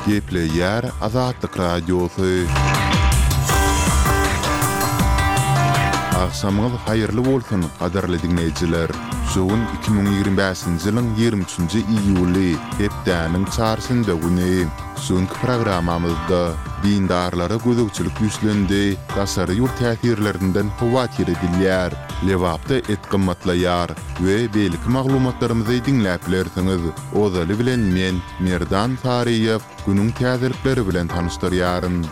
Gepleyer Azatlyk Radiosu. Akşamyňyz haýyrly bolsun, gadarly dinleýijiler. Şuň 2025-nji ýylyň 23-nji iýuly hepdäniň çarşynda güni. Şuňky programmamyzda dindarlara gözükçülük güýçlendi, gasary ýurt täsirlerinden howatir edilýär, lewapda et gymmatlaýar we belki maglumatlarymyzy dinläp bilersiňiz. Ozaly bilen men Merdan Tariýew günüň täzelikleri bilen tanışdyrýaryn.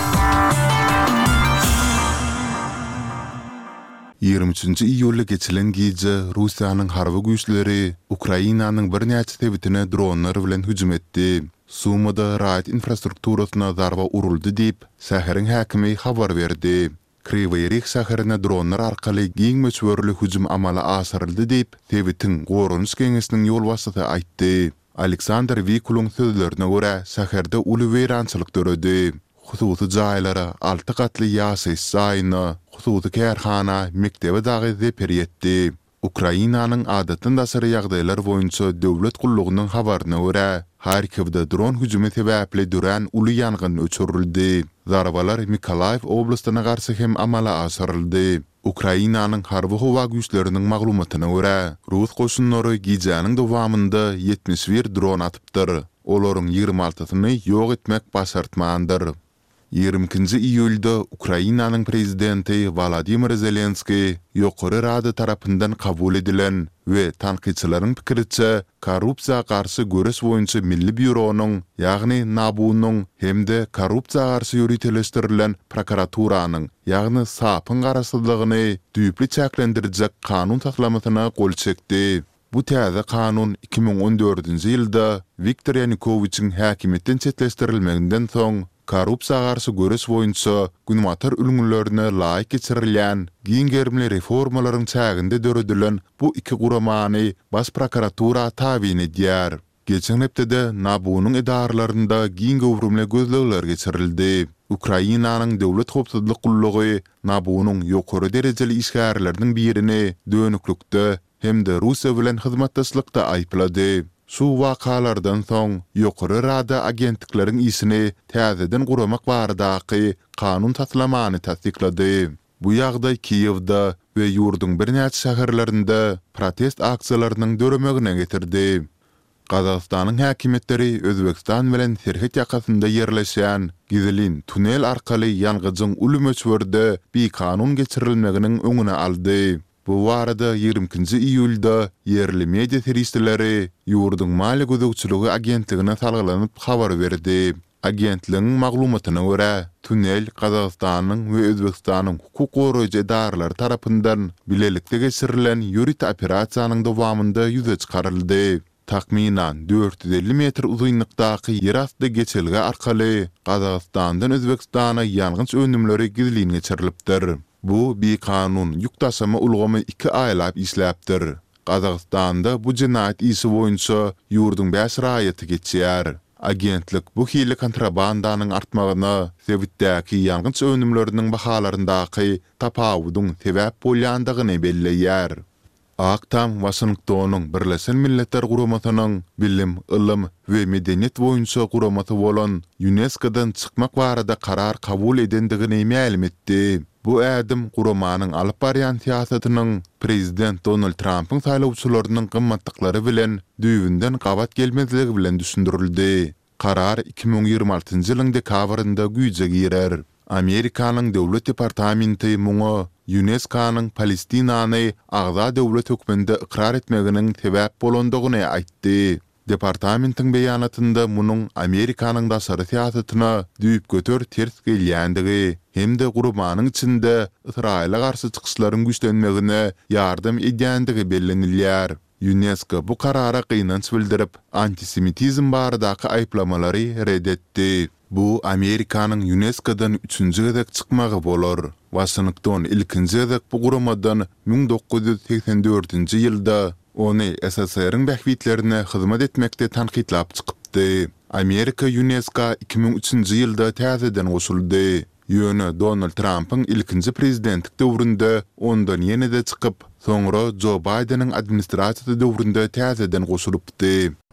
23-nji iýulda geçilen gece Russiýanyň harby güýçleri Ukrainanyň bir näçe tebitine dronlar bilen hüjüm etdi. Sumada raýat infrastrukturasyna zarba uruldy diýip şäheriň häkimi habar berdi. Kryvyi Rih şäherine dronlar arkaly giň möçberli hüjüm amala asyryldy diýip tebitiň gorunç geňesiniň ýol başçysy aýtdy. Aleksandr Vikuluň sözlerine görä şäherde uly weýrançylyk döredi. Hususy jaýlara 6 gatly ýaşaýyş saýyny, hususy kärhana, mektebe dagy zeper etdi. Ukrainanyň adatyn daşary ýagdaýlar boýunça döwlet gullugynyň habaryna görä, Harkivde dron hüjümi sebäpli duran uly ýangyn öçürildi. Zarbalar Mikolaýew oblastyna garşy hem amala asyryldy. Ukrainanyň harby howa güýçleriniň maglumatyna görä, Rus goşunlary gijanyň dowamında 71 dron atypdyr. Olaryň 26-syny ýok etmek başartmandyr. 22-nji iýulda Ukrainanyň prezidenti Volodymyr Zelenski ýokary rada tarapyndan kabul edilen we tanqidçilaryň pikiriçe korrupsiýa garşy göreş boýunça Milli Büronuň, ýagny NABU-nyň hemde korrupsiýa garşy ýürütilişdirilen prokuraturynyň, ýagny SAP-yň garaşsyzlygyny düýpli çäklendirjek kanun taslamasyna gol çekdi. Bu täze kanun 2014-nji ýylda Viktor Yanukowyçyň häkimetden çetleşdirilmeginden soň korrupsiýa garşy göreş boýunça günmatar ülgünlerine laýyk geçirilýän giň germli reformalaryň çäginde döredilen bu iki guramany Baş prokuratura tabin edýär. Geçen hepde NABU-nyň edarlarynda giň gowrumly gözlegler geçirildi. Ukrainanyň döwlet howpsuzlyk gullugy NABU-nyň ýokary derejeli işgärleriniň birini dönüklükde hemde Russiýa bilen hyzmatdaşlykda aýplady. Şu wakalardan soň ýokary rada agentlikleriň isini täzeden guramak baradaky kanun taslamany tasdiklady. Bu ýagdaý Kiýewde we ýurdun bir näçe şäherlerinde protest aksiýalarynyň döremegine getirdi. Gazagystanyň häkimetleri Özbekistan bilen serhet ýakasynda ýerleşýän gizlin tunel arkaly ýalgyjyň uly möçberde bir kanun geçirilmeginiň öňüne aldy. Bu arada 22-nji iýulda yerli media serýisleri ýurdun mali gözükçüligi agentligine salgylanyp habar berdi. Agentligiň maglumatyna görä, tunel Gazagystanyň we Özbekistanyň hukuk goraýjy edarlary tarapyndan bilelikde geçirilen ýürit operasiýanyň dowamında ýüze çykaryldy. Takminan 450 metr uzunlukdaky ýerasty geçelge arkaly Gazagystandan Özbekistana ýalgynç önümleri gizlin geçirilipdir. Bu bir kanun ýükdaşyma ulgamy 2 aýlap işläpdir. Gazagystanda bu jinayet isi boýunça ýurdun 5 raýaty geçýär. Agentlik bu hili kontrabandanyň artmagyna, sebitdäki ýalgynç önümleriniň bahalaryndaky tapawudyň sebäp bolýandygyny belleýär. Aktam Washingtonyň Birleşen Milletler Guramasynyň bilim, ilim we medeniýet boýunça guramasy bolan UNESCO-dan çykmak barada karar kabul edendigini ma'lum etdi. Bu ädim guramanyň alyp barýan siýasatynyň prezident Donald Trump'yň saýlawçylarynyň gymmatlyklary bilen düýbünden gabat gelmezligi bilen düşündirildi. Karar 2026-njy ýylyň dekabrynda güýje girer. Amerikanyň döwlet departamenti muňa UNESCO-nyň Palestinany agza döwlet hökmünde ikrar etmeginiň sebäp bolandygyny aýtdy. Departamentin beýanatynda munyň Amerikanyň daşary siýasatyna düýüp götür ters gelýändigi hemde guramanyň içinde Israila garşy çykyşlaryň güýçlenmegine ýardam edýändigi bellenilýär. UNESCO bu karara gynanç bildirip antisemitizm baradaky aýplamalary reddetdi. Bu Amerikanyň UNESCO-dan 3-nji gezek çykmagy bolar. Washington ilkinji gezek bu guramadan 1984-nji ýylda ony SSR-iň bähwitlerine hyzmat etmekde tanqidlap çykypdy. Amerika UNESCO 2003-nji ýylda täzeden goşuldy. Ýöne Donald Trump'yň ilkinji prezidentlik döwründe ondan ýene-de çykyp, soňra Joe Biden'in administrasiýasy döwründe täzeden goşulypdy.